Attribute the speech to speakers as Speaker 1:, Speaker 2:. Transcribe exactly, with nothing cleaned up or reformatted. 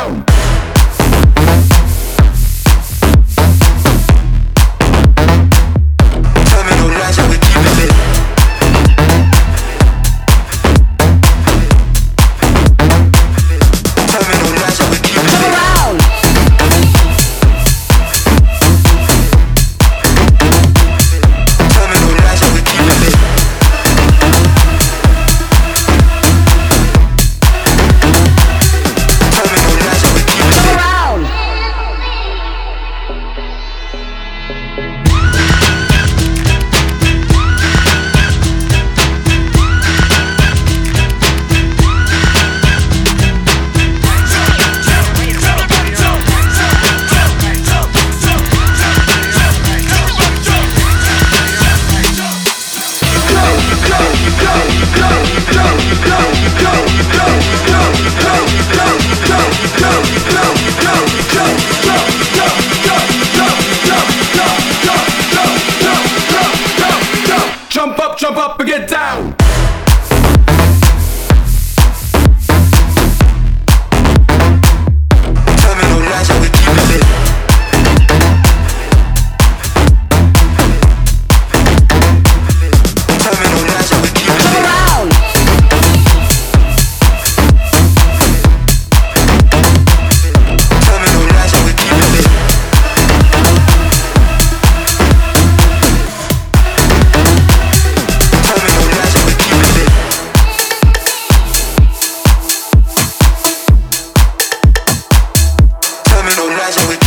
Speaker 1: down. Terminal lines that we keep it lit. Terminal lines that we keep it lit. Come around. Terminal lines that we keep it lit. Terminal lines that we keep it lit. Come around. Jump up, jump up and get down. Terminal lines that we keep it lit. Terminal lines that we keep it lit. Come around. Terminal lines that we keep it lit. Terminal lines that we keep it lit. Terminal lines that we